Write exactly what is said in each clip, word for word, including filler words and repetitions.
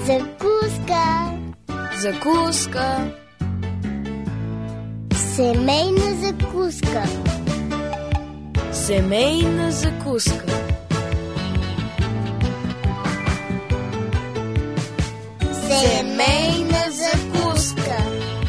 Закуска. Закуска. Семейна закуска. Семейна закуска. Семейна закуска.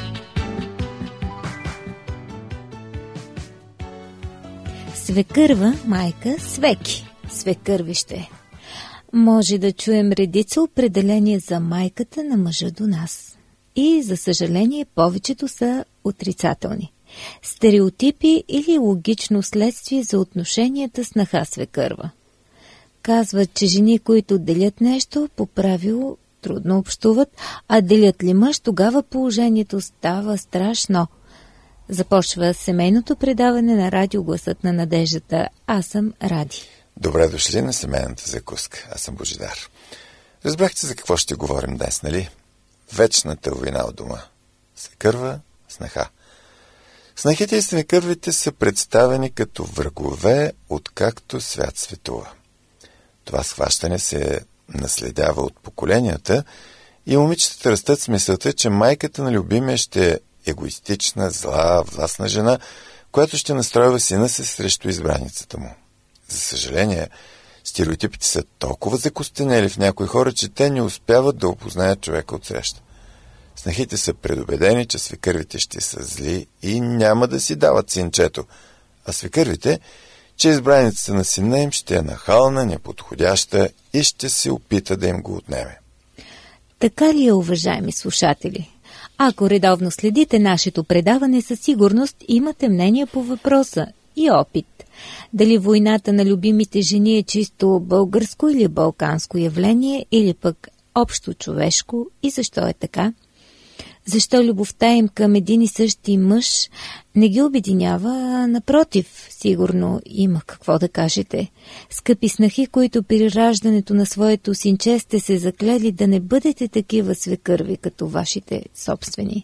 Свекърва, майка, свеки, свекървище. Може да чуем редица определения за майката на мъжа до нас. И, за съжаление, повечето са отрицателни. Стереотипи или логично следствие за отношенията снаха-свекърва. Казват, че жени, които делят нещо, по правило трудно общуват, а делят ли мъж, тогава положението става страшно. Започва семейното предаване на радио Гласът на надеждата. Аз съм Ради. Добре дошли на семейната закуска. Аз съм Божидар. Разбрахте за какво ще говорим днес, нали? Вечната война от дома. Свекърва, снаха. Снахите и свекървите са представени като врагове, откакто свят светува. Това схващане се наследява от поколенията и момичетата растат с мисълта, че майката на любимия ще е егоистична, зла, властна жена, която ще настройва сина си срещу избраницата му. За съжаление, стереотипите са толкова закостенели в някои хора, че те не успяват да опознаят човека от среща. Снахите са предубедени, че свекървите ще са зли и няма да си дават синчето, а свекървите, че избраницата на сина им ще е нахална, неподходяща и ще се опита да им го отнеме. Така ли е, уважаеми слушатели? Ако редовно следите нашето предаване, със сигурност имате мнение по въпроса и опит. Дали войната на любимите жени е чисто българско или балканско явление, или пък общо човешко, и защо е така? Защо любовта им към един и същи мъж не ги обединява, а напротив, сигурно има какво да кажете. Скъпи снахи, които при раждането на своето синче сте се заклели да не бъдете такива свекърви, като вашите собствени.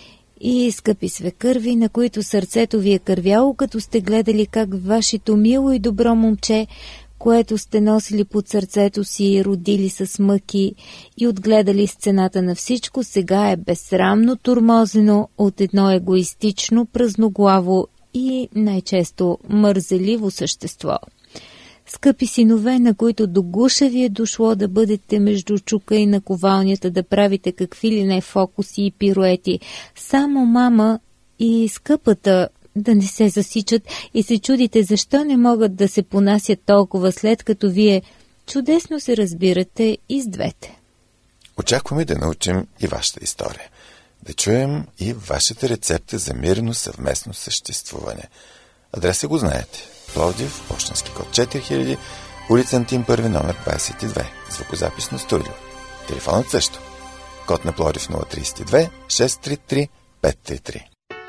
И, скъпи свекърви, на които сърцето ви е кървяло, като сте гледали как вашето мило и добро момче, което сте носили под сърцето си и родили с мъки и отгледали сцената на всичко, сега е безсрамно турмозено от едно егоистично, празноглаво и най-често мързеливо същество. Скъпи синове, на които до гуша ви е дошло да бъдете между чука и наковалнята, да правите какви ли не фокуси и пируети, само мама и скъпата да не се засичат и се чудите защо не могат да се понасят толкова, след като вие чудесно се разбирате и с двете. Очакваме да научим и вашата история. Да чуем и вашата рецепта за мирно съвместно съществуване. Адреса го знаете. Пловдив, пощенски код четири хиляди, улица Антим първи, номер двадесет и две. Звукозаписно студио. Телефонът също. Код на Пловдив нула три две шест три три пет три три.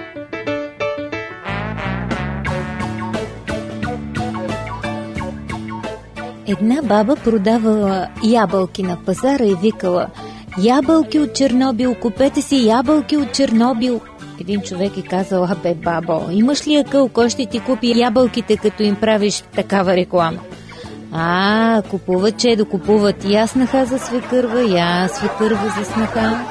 Една баба продавала ябълки на пазара и викала: "Ябълки от Чернобил, купете си ябълки от Чернобил." Един човек е казал: "А бе, бабо, имаш ли акъл, кой ще ти купи ябълките, като им правиш такава реклама?" "А, купуват, че да купуват. Я снаха за свекърва, я свекърва за снаха."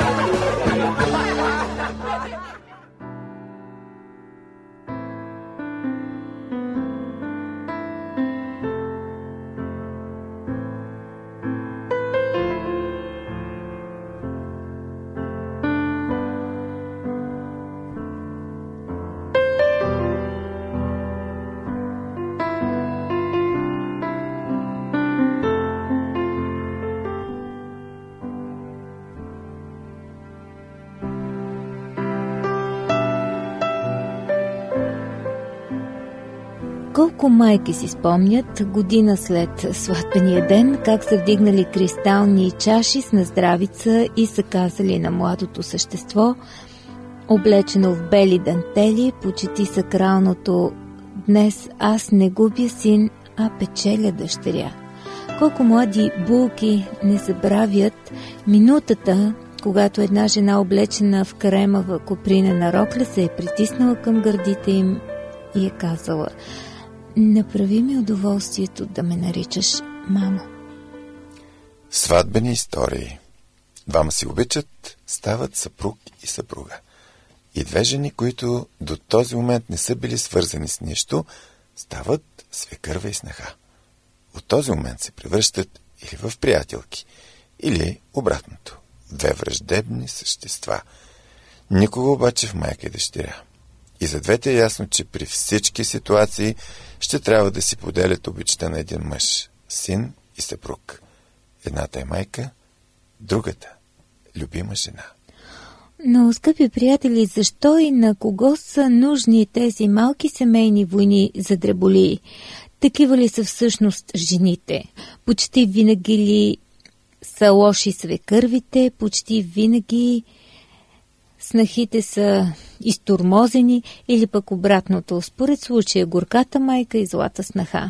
Колко майки си спомнят година след сватбения ден, как са вдигнали кристални чаши с наздравица и са казали на младото същество, облечено в бели дантели, почити сакралното: "Днес аз не губя син, а печеля дъщеря." Колко млади булки не забравят минутата, когато една жена, облечена в кремава копринена рокля, се е притиснала към гърдите им и е казала: "Направи ми удоволствието да ме наричаш мамо." Сватбени истории. Двама си обичат, стават съпруг и съпруга. И две жени, които до този момент не са били свързани с нищо, стават свекърва и снаха. От този момент се превръщат или в приятелки, или обратното, в две враждебни същества. Никога обаче в майка и дъщеря. И за двете е ясно, че при всички ситуации ще трябва да си поделят обичта на един мъж, син и съпруг. Едната е майка, другата – любима жена. Но, скъпи приятели, защо и на кого са нужни тези малки семейни войни за дреболии? Такива ли са всъщност жените? Почти винаги ли са лоши свекървите? Почти винаги снахите са изтормозени или пък обратното, според случая горката майка и злата снаха?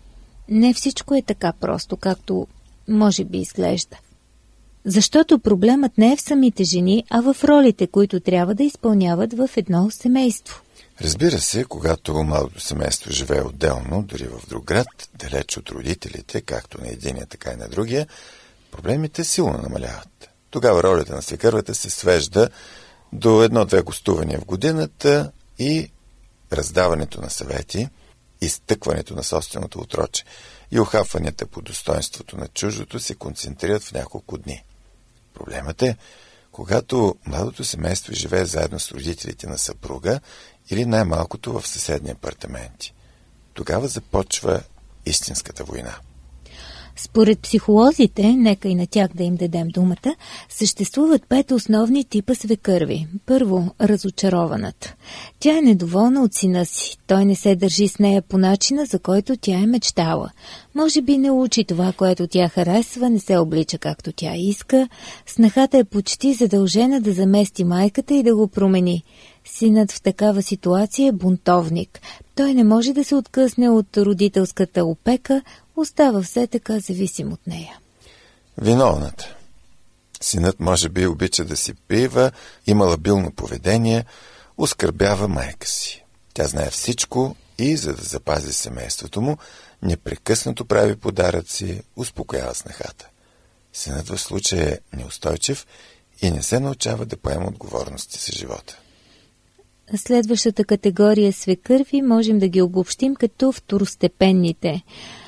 Не всичко е така просто, както може би изглежда. Защото проблемът не е в самите жени, а в ролите, които трябва да изпълняват в едно семейство. Разбира се, когато малото семейство живее отделно, дори в друг град, далеч от родителите, както на единия, така и на другия, проблемите силно намаляват. Тогава ролята на свекървата се свежда до едно-две гостувания в годината и раздаването на съвети, изтъкването на собственото отроче и ухапванията по достоинството на чуждото се концентрират в няколко дни. Проблемът е, когато младото семейство живее заедно с родителите на съпруга или най-малкото в съседни апартаменти. Тогава започва истинската война. Според психолозите, нека и на тях да им дадем думата, съществуват пет основни типа свекърви. Първо, разочарованата. Тя е недоволна от сина си. Той не се държи с нея по начина, за който тя е мечтала. Може би не учи това, което тя харесва, не се облича както тя иска. Снахата е почти задължена да замести майката и да го промени. Синът в такава ситуация е бунтовник. Той не може да се откъсне от родителската опека, остава все така зависим от нея. Виновната. Синът може би обича да си пива, има лабилно поведение, оскърбява майка си. Тя знае всичко и, за да запази семейството му, непрекъснато прави подаръци, успокоява снахата. Синът в случая е неустойчив и не се научава да поема отговорности за живота. Следващата категория свекърви можем да ги обобщим като второстепенните.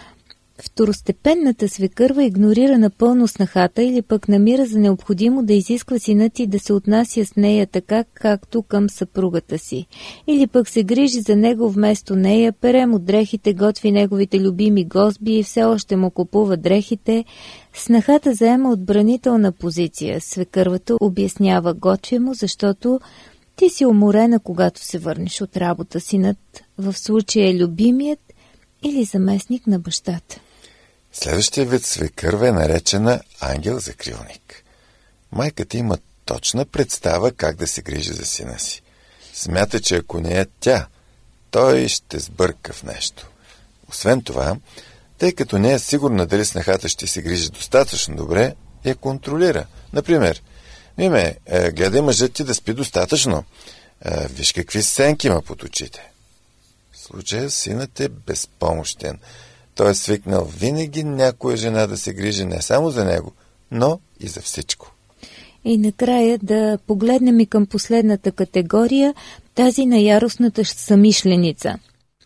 Второстепенната свекърва игнорира напълно снахата или пък намира за необходимо да изисква синът и да се отнася с нея така, както към съпругата си. Или пък се грижи за него вместо нея, пере му дрехите, готви неговите любими гозби и все още му купува дрехите. Снахата заема отбранителна позиция. Свекървата обяснява: готвя му, защото ти си уморена, когато се върнеш от работа. Синът в случая е любимият или заместник на бащата. Следващия вид свекърва е наречена ангел-закрилник. Майката има точна представа как да се грижи за сина си. Смята, че ако не е тя, той ще сбърка в нещо. Освен това, тъй като не е сигурна дали снахата ще се грижи достатъчно добре, я контролира. Например: Миме, е, гледай мъжът ти да спи достатъчно. Е, виж какви сенки има под очите. В случая синът е безпомощен. Той е свикнал винаги някоя жена да се грижи не само за него, но и за всичко. И накрая да погледнем и към последната категория, тази на яростната самишленица.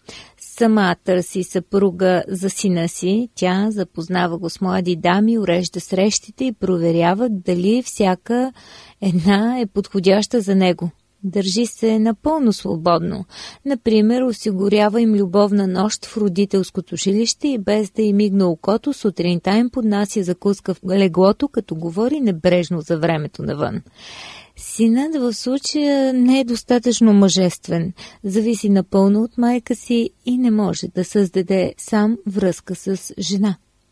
Сама търси съпруга за сина си, тя запознава го с млади дами, урежда срещите и проверява дали всяка една е подходяща за него. Държи се напълно свободно. Например, осигурява им любовна нощ в родителското жилище и без да им мигна окото, сутринта им поднася закуска в леглото, като говори небрежно за времето навън. Синът в случая не е достатъчно мъжествен, зависи напълно от майка си и не може да създаде сам връзка с жена.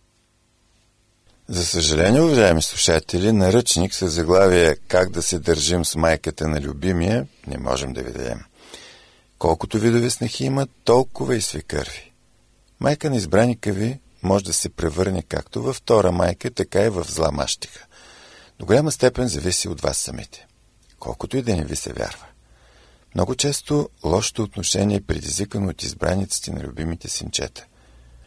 За съжаление, уважаеми слушатели, наръчник с заглавие «Как да се държим с майката на любимия» не можем да ви дадем. Колкото видове снахи има, толкова и свекърви. Майка на избраника ви може да се превърне както във втора майка, така и в зла мащиха. До голяма степен зависи от вас самите. Колкото и да не ви се вярва. Много често лошото отношение е предизвикано от избраниците на любимите синчета.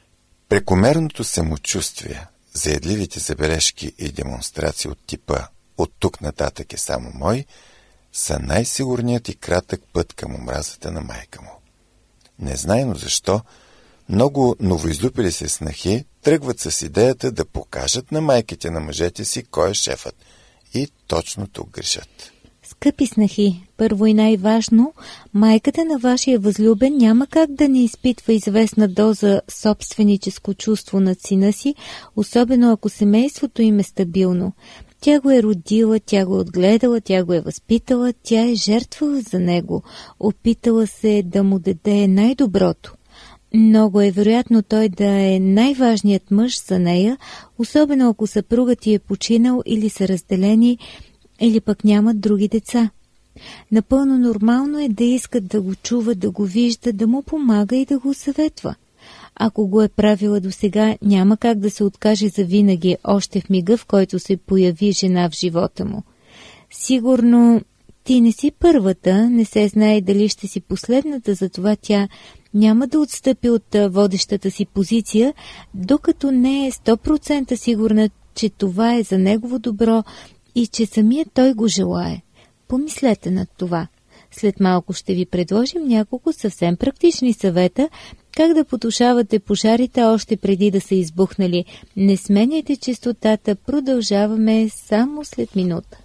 Прекомерното самочувствие, заедливите забележки и демонстрации от типа от тук нататък е само мой, са най-сигурният и кратък път към омразата на майка му. Незнайно защо, много новоизлюпили се снахи тръгват с идеята да покажат на майките на мъжете си кой е шефът. И точно тук грешат. Скъпи снахи, първо и най-важно, майката на вашия възлюбен няма как да не изпитва известна доза собственическо чувство над сина си, особено ако семейството им е стабилно. Тя го е родила, тя го е отгледала, тя го е възпитала, тя е жертвала за него, опитала се да му даде най-доброто. Много е вероятно той да е най-важният мъж за нея, особено ако съпругът ти е починал или са разделени, или пък нямат други деца. Напълно нормално е да искат да го чува, да го вижда, да му помага и да го съветва. Ако го е правила досега, няма как да се откаже завинаги още в мига, в който се появи жена в живота му. Сигурно ти не си първата, не се знае дали ще си последната, затова тя няма да отстъпи от водещата си позиция, докато не е сто процента сигурна, че това е за негово добро и че самият той го желае. Помислете над това. След малко ще ви предложим няколко съвсем практични съвета, как да потушавате пожарите още преди да са избухнали. Не сменяйте честотата, продължаваме само след минута.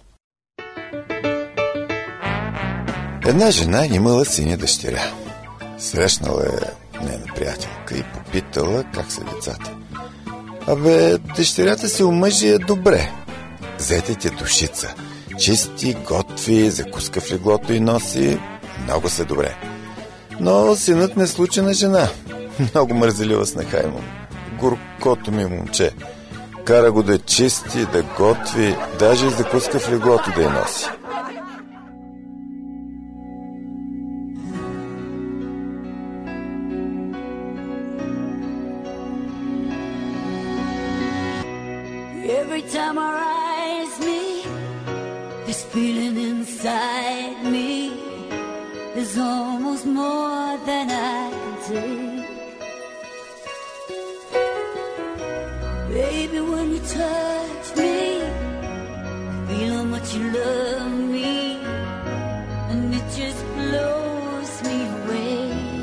Една жена имала син и дъщеря. Срещнала е нейна приятелка и попитала как са децата. Абе, дъщерята се омъжи добре. Зетете душица. Чисти, готви, закуска в леглото и носи. Много са добре. Но синът не случи на жена. Много мързелива снаха имам. Горкото ми момче. Кара го да чисти, да готви, даже и закуска в леглото да я носи. Every time our eyes meet, this feeling inside me is almost more than I can take. Baby, when you touch me, feel how much you love me, and it just blows me away.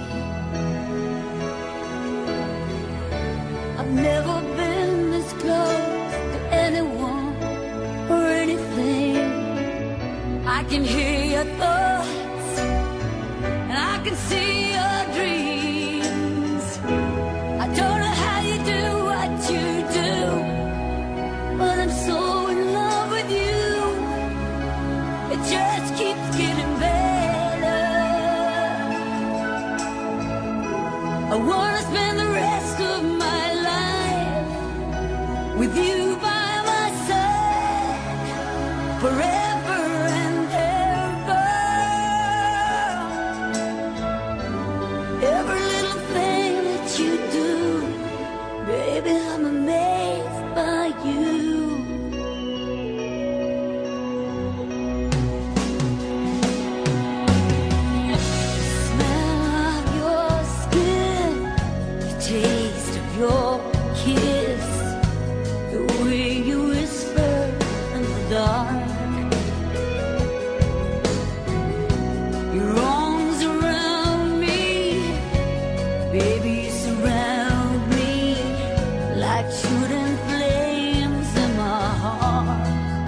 I've never been this close anyone or anything. I can hear your thoughts and I can see your dreams. I don't know how you do what you do, but I'm so in love with you. It just keeps getting better. I wanna spend the rest of my life with you by my side forever and ever. Every little thing that you do, baby, I'm amazed by you. Smell of your skin, the taste of your kiss, the way you whisper in the dark, your arms around me, baby, you surround me like shooting flames in my heart.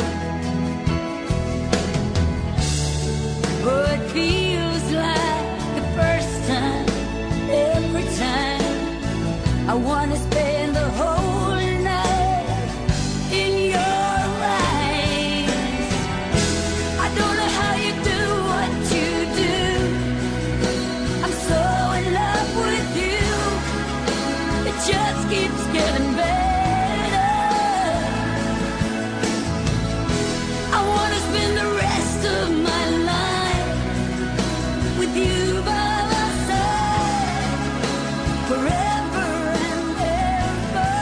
Oh, it feels like the first time, every time. I wanna spend the whole night in your eyes. I don't know how you do what you do. I'm so in love with you. It just keeps getting better. I wanna spend the rest of my life with you by my side forever and ever.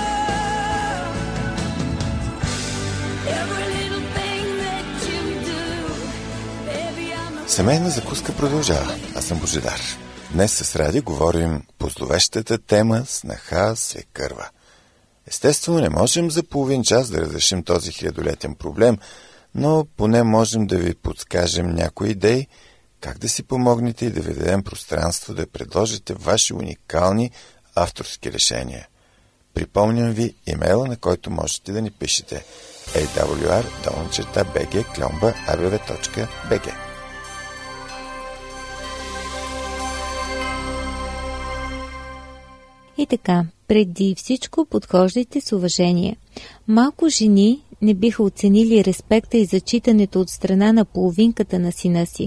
Every little thing that you do, baby, I'm a... Семейна закуска продължава. Аз съм Божидар. Днес с Ради говорим по зловещата тема снаха свекърва. Естествено, не можем за половин час да разрешим този хилядолетен проблем, но поне можем да ви подскажем някои идеи, как да си помогнете и да ви дадем пространство да предложите ваши уникални авторски решения. Припомням ви имейла, на който можете да ни пишете ей дабъл ю ар долна черта би джи кльомба а бе ве точка би джи. И така, преди всичко подхождайте с уважение. Малко жени не биха оценили респекта и зачитането от страна на половинката на сина си.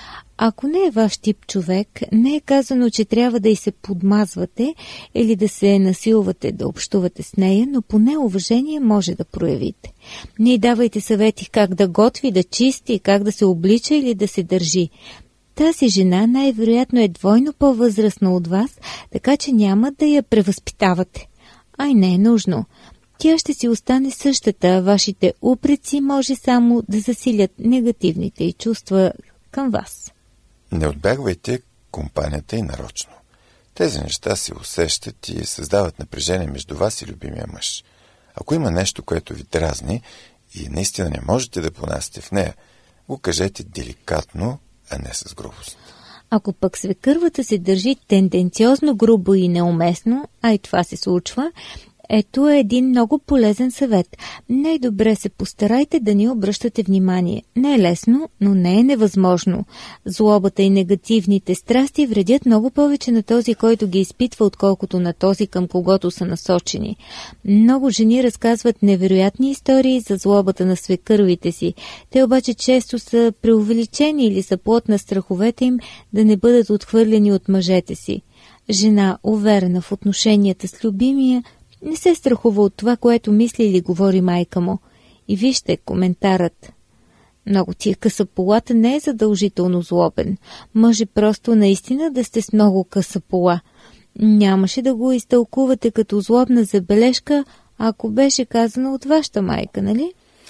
Ако не е ваш тип човек, не е казано, че трябва да й се подмазвате или да се насилвате да общувате с нея, но поне уважение може да проявите. Не давайте съвети как да готви, да чисти, как да се облича или да се държи. Тази жена най-вероятно е двойно по-възрастна от вас, така че няма да я превъзпитавате. Ай, не е нужно. Тя ще си остане същата, а вашите упреци може само да засилят негативните й чувства към вас. Не отбягвайте компанията и нарочно. Тези неща се усещат и създават напрежение между вас и любимия мъж. Ако има нещо, което ви дразни и наистина не можете да понасите в нея, го кажете деликатно, а не с грубост. Ако пък свекървата се държи тенденциозно грубо и неуместно, а и това се случва, ето е един много полезен съвет. Най-добре се постарайте да ни обръщате внимание. Не е лесно, но не е невъзможно. Злобата и негативните страсти вредят много повече на този, който ги изпитва, отколкото на този, към когото са насочени. Много жени разказват невероятни истории за злобата на свекървите си. Те обаче често са преувеличени или са плод на страховете им да не бъдат отхвърлени от мъжете си. Жена, уверена в отношенията с любимия, не се страхува от това, което мисли или говори майка му. И вижте коментарът. Много ти е къса полата, не е задължително злобен. Може просто наистина да сте с много къса пола. Нямаше да го изтълкувате като злобна забележка, ако беше казано от вашата майка, нали?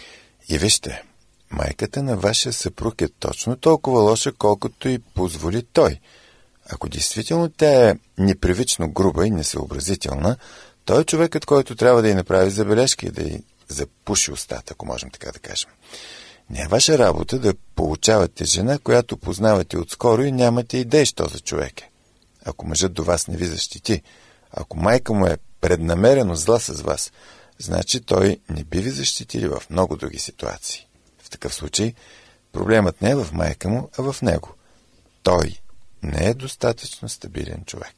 И вижте, майката на вашия съпруг е точно толкова лоша, колкото и позволи той. Ако действително тя е непривично груба и несъобразителна, той е човекът, който трябва да й направи забележки и да й запуши устата, ако можем така да кажем. Не е ваша работа да получавате жена, която познавате отскоро и нямате идеи, що за човек е. Ако мъжът до вас не ви защити, ако майка му е преднамерено зла с вас, значи той не би ви защитили в много други ситуации. В такъв случай проблемът не е в майка му, а в него. Той не е достатъчно стабилен човек.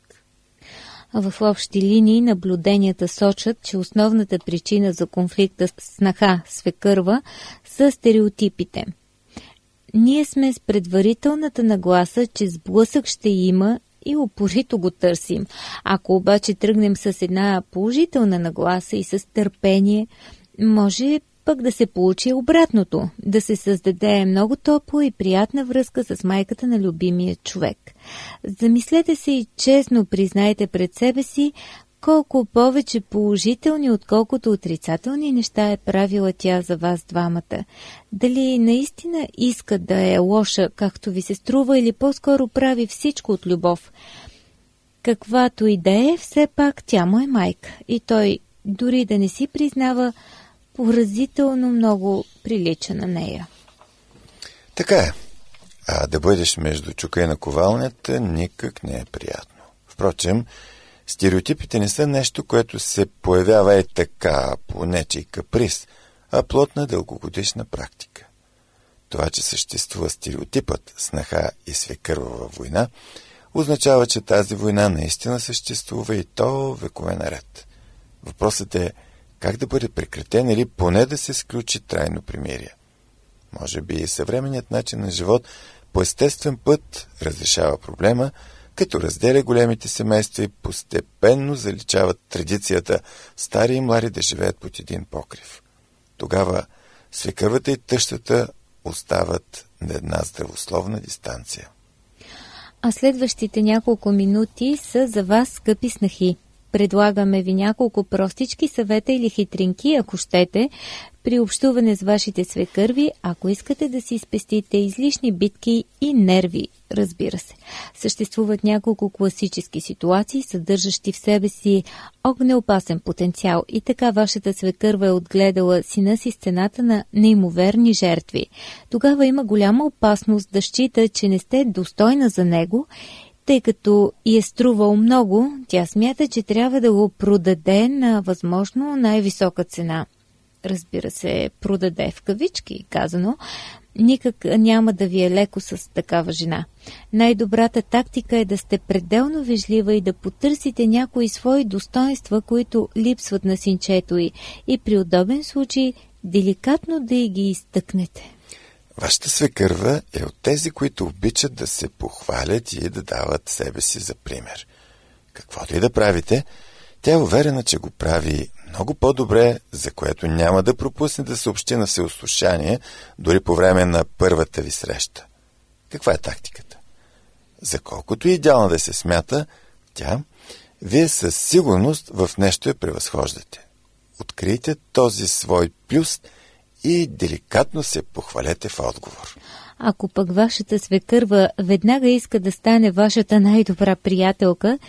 В общи линии наблюденията сочат, че основната причина за конфликта снаха-свекърва са стереотипите. Ние сме с предварителната нагласа, че сблъсък ще има и упорито го търсим. Ако обаче тръгнем с една положителна нагласа и с търпение, може пък да се получи обратното, да се създаде много топла и приятна връзка с майката на любимия човек. Замислете се и честно признайте пред себе си колко повече положителни, отколкото отрицателни неща е правила тя за вас двамата. Дали наистина иска да е лоша, както ви се струва, или по-скоро прави всичко от любов. Каквато и да е, все пак тя му е майка и той, дори да не си признава, поразително много прилича на нея. Така е. А да бъдеш между чука и наковалнята никак не е приятно. Впрочем, стереотипите не са нещо, което се появява е така, по нечий каприз, а плод на дългогодишна практика. Това, че съществува стереотипът снаха и свекърва във война, означава, че тази война наистина съществува и то векове наред. Въпросът е как да бъде прекратен или поне да се сключи трайно примирие. Може би и съвременният начин на живот по естествен път разрешава проблема, като разделя големите семейства и постепенно заличават традицията стари и млади да живеят под един покрив. Тогава свекървата и тъщата остават на една здравословна дистанция. А следващите няколко минути са за вас, скъпи снахи. Предлагаме ви няколко простички съвета или хитринки, ако щете, при общуване с вашите свекърви, ако искате да си спестите излишни битки и нерви, разбира се. Съществуват няколко класически ситуации, съдържащи в себе си огнеопасен потенциал, и така вашата свекърва е отгледала сина си сцената на неимоверни жертви. Тогава има голяма опасност да счита, че не сте достойна за него. Тъй като и е струвал много, тя смята, че трябва да го продаде на възможно най-висока цена. Разбира се, продаде в кавички, казано. Никак няма да ви е леко с такава жена. Най-добрата тактика е да сте пределно вежлива и да потърсите някои свои достоинства, които липсват на синчето й, и при удобен случай деликатно да й ги изтъкнете. Вашата свекърва е от тези, които обичат да се похвалят и да дават себе си за пример. Каквото и да правите, тя е уверена, че го прави много по-добре, за което няма да пропусне да съобщи на всеослушание, дори по време на първата ви среща. Каква е тактиката? За колкото и идеално да се смята тя, вие със сигурност в нещо я превъзхождате. Открийте този свой плюс и деликатно се похвалете в отговор. Ако пък вашата свекърва веднага иска да стане вашата най-добра приятелка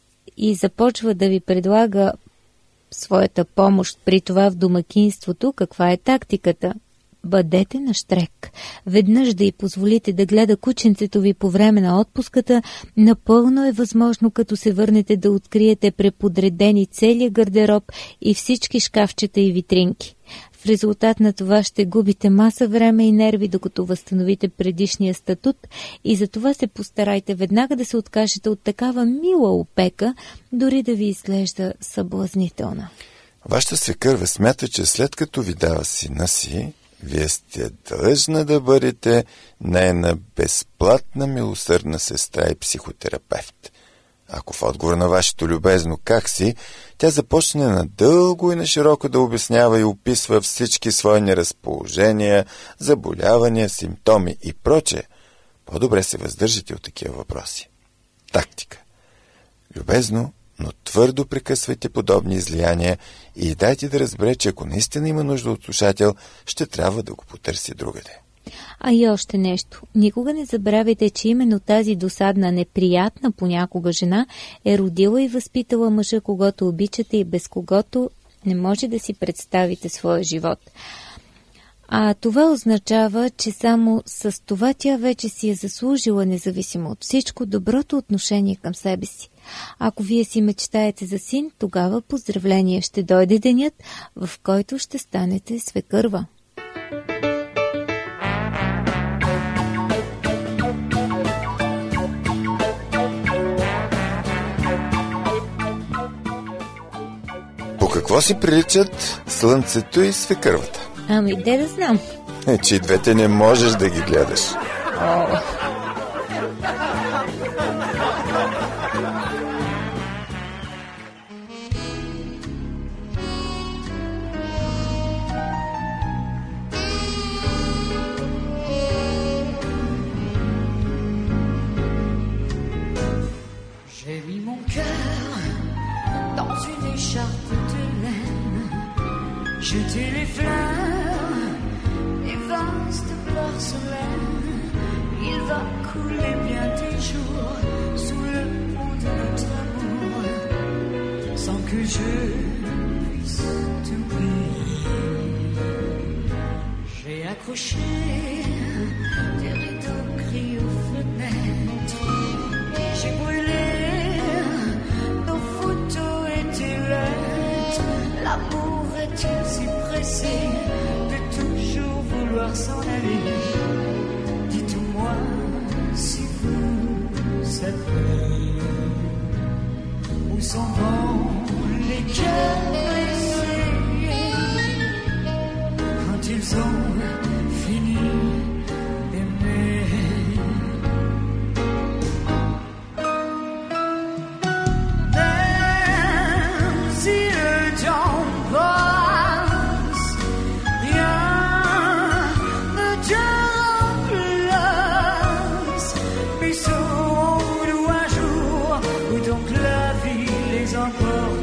и започва да ви предлага своята помощ при това в домакинството, каква е тактиката? Бъдете нащрек. Веднъж да й позволите да гледа кученцето ви по време на отпуската, напълно е възможно, като се върнете, да откриете преподредени целия гардероб и всички шкафчета и витринки. В резултат на това ще губите маса време и нерви, докато възстановите предишния статут, и затова се постарайте веднага да се откажете от такава мила опека, дори да ви изглежда съблазнителна. Вашата свекърва смята, че след като ви дава сина си, вие сте длъжна да бъдете нейна безплатна милосърдна сестра и психотерапевт. Ако в отговор на вашето любезно «как си», тя започне надълго и нашироко да обяснява и описва всички свои неразположения, заболявания, симптоми и прочее, по-добре се въздържате от такива въпроси. Тактика. Любезно, но твърдо прекъсвайте подобни излияния и дайте да разбере, че ако наистина има нужда от слушател, ще трябва да го потърси другаде. А и още нещо. Никога не забравяйте, че именно тази досадна, неприятна понякога жена е родила и възпитала мъжа, когото обичате и без когото не може да си представите своя живот. А това означава, че само с това тя вече си е заслужила, независимо от всичко, доброто отношение към себе си. Ако вие си мечтаете за син, тогава поздравление, ще дойде денят, в който ще станете свекърва. По какво си приличат слънцето и свекървата? Ами, де да знам. Е, че и двете не можеш да ги гледаш. О. J'ai mis mon cœur dans une écharpe de laine, jeté les fleurs, les vases de porcelaine. Il va couler bien des jours sous le pont de notre amour, sans que je puisse t'oublier. J'ai accroché des rideaux gris aux fenêtres, j'ai brûlé nos photos et tes lettres. L'amour est-il si pressé de toujours vouloir s'en aller? Dites-moi si vous savez où s'en vont les cœurs blessés quand ils ont fini d'aimer. Emporte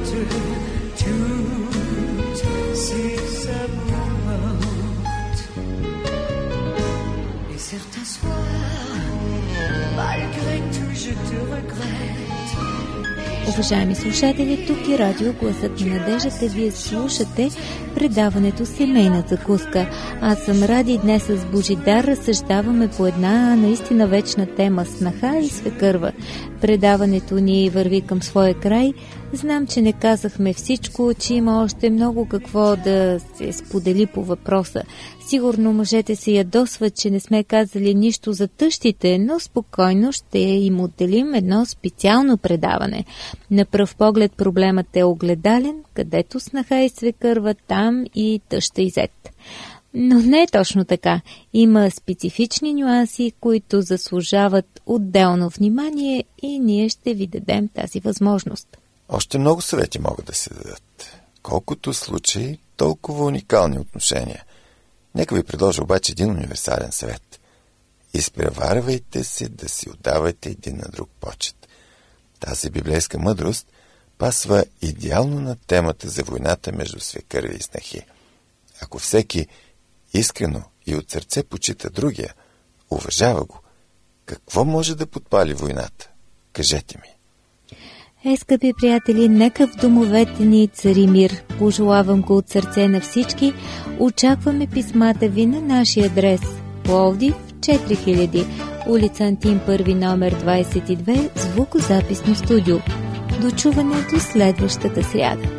Уважаеми слушатели, тук е радио Гласът на надеждата. Вие слушате предаването Семейна закуска. Аз съм Ради и днес с Божидар разсъждаваме по една наистина вечна тема – снаха и свекърва. Предаването ни върви към своя край. Знам, че не казахме всичко, че има още много какво да се сподели по въпроса. Сигурно мъжете се ядосват, че не сме казали нищо за тъщите, но спокойно ще им отделим едно специално предаване. На пръв поглед проблемът е огледален, където снаха и свекърва, там и тъща и зет. Но не е точно така. Има специфични нюанси, които заслужават отделно внимание и ние ще ви дадем тази възможност. Още много съвети могат да се дадат. Колкото случаи, толкова уникални отношения. Нека ви предложа обаче един универсален съвет. Изпреварвайте се да си отдавате един на друг почет. Тази библейска мъдрост пасва идеално на темата за войната между свекърви и снахи. Ако всеки искрено и от сърце почита другия, уважава го, какво може да подпали войната? Кажете ми. Е, скъпи приятели, нека в домовете ни цари мир. Пожелавам го от сърце на всички. Очакваме писмата ви на нашия адрес: Пловдив, четири хиляди, улица Антим първи, номер двадесет и две, звукозаписно студио. До чуване до следващата сряда.